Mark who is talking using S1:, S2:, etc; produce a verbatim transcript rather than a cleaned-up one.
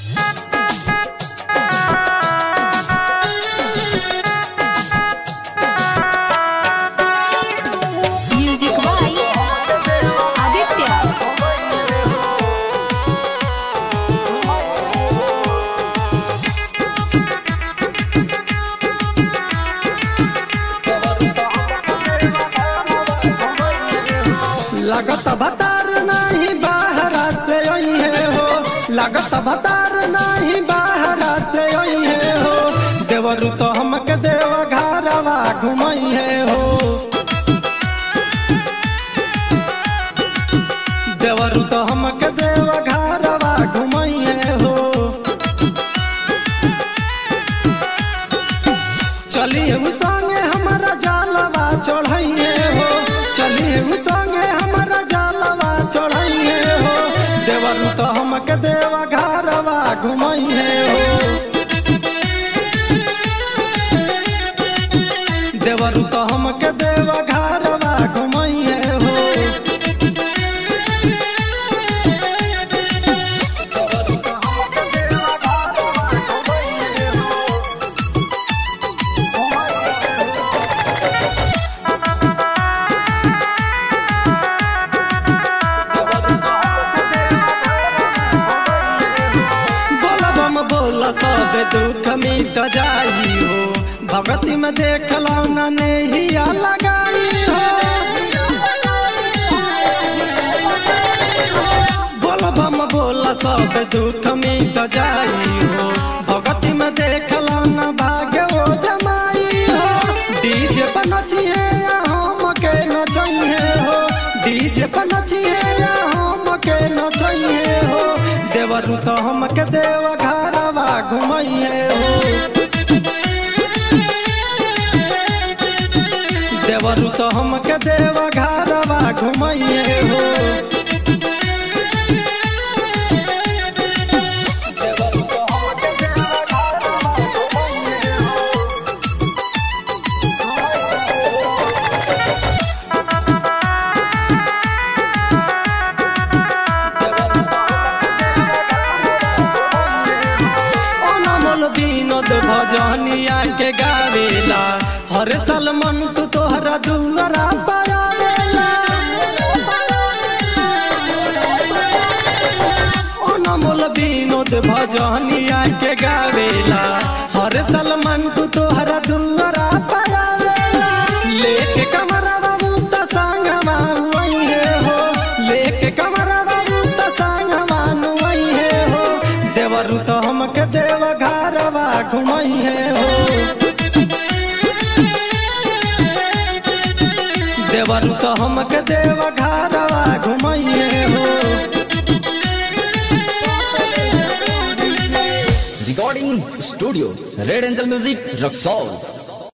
S1: Music by Aditya.
S2: लागत भतार नहीं बाहरा से आई है हो, लागत भतार नहीं बाहरा से आई है हो। देवरु तो हमके देव घरवा घुमई है हो, देवरु तो हमके देव घरवा घुमई है हो। चलिए उ संगे हमारा जालवा चढ़ाइए हो, चलिए उ संगे हमारा जालवा चढ़ाइए हो। देवरु तो हमके देव घरवा घुमइए हो, देवरु तो हमके देव घरवा घुमइए हो। देवरु तो हमके देव घरवा घुमइए हो। सब दुख मिट जाई हो, भगती में देख लो ना नैया लगाई हो। बोल बम बोल सब दुख मिट जाई हो, भगती में देख लो ना भाग्य हो जमाई हो। डीजे पर नचिए हम के नचिए हो, डीजे पर नचिए हम के नचिए हो। देवरु तो हमके देव घरवा घुमइए हो, देवरु तो हमके देव घरवा घुमइए हो। देवरु तो हमके देव घरवा घुमइए हो। विनोद भजनिया के गावेला, हर साल मन तू तोहरा दुआरा पावेला। अनमोल विनोद भजनिया के गावेला, हर साल मन तू तोहरा दुआरा पावेला। लेके कमरा बाबू त संगमा हुई हो, लेके कमरा बाबू त संगमा नुई हो। देवरु तो हमके देव घरवा घुमई है हो, देवरु तो हमके देव घरवा घुमई है हो।
S3: Recording Studio Red Angel Music Rock Soul।